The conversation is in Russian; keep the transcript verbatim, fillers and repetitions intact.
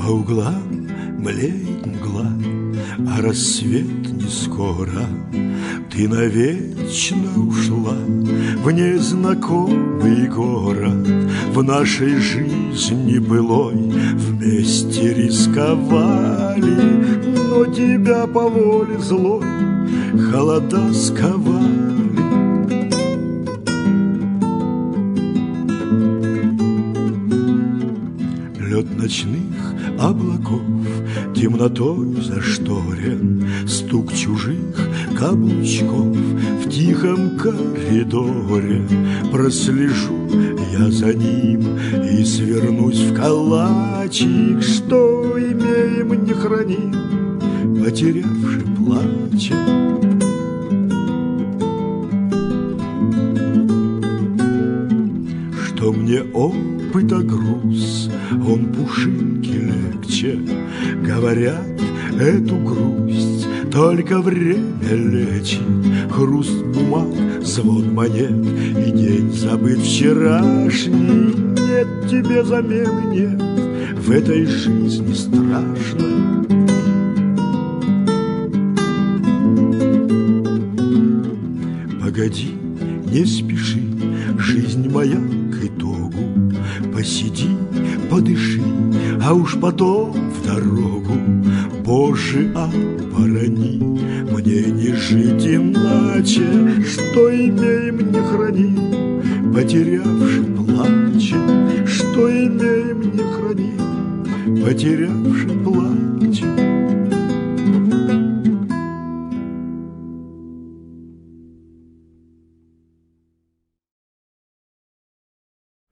По углам млеет мгла, а рассвет не скоро. Ты навечно ушла в незнакомый город. В нашей жизни былой вместе рисковали, но тебя по воле злой холода сковали. Лед ночных облаков темнотой зашторен, стук чужих каблучков в тихом коридоре. Прослежу я за ним и свернусь в калачик, что имеем не храним, потерявши плачем. Что мне опыта груз, он пушинки легче. Говорят, эту грусть только время лечит. Хруст бумаг, звон монет и день забыт вчерашний. Нет тебе замены, нет в этой жизни страшной. Погоди, не спеши, жизнь моя к итогу. Посиди, подыши, а уж потом в дорогу. Боже, оборони, мне не жить иначе. Что имеем, не храни, потерявши плачем. Что имеем, не храни, потерявши плачем.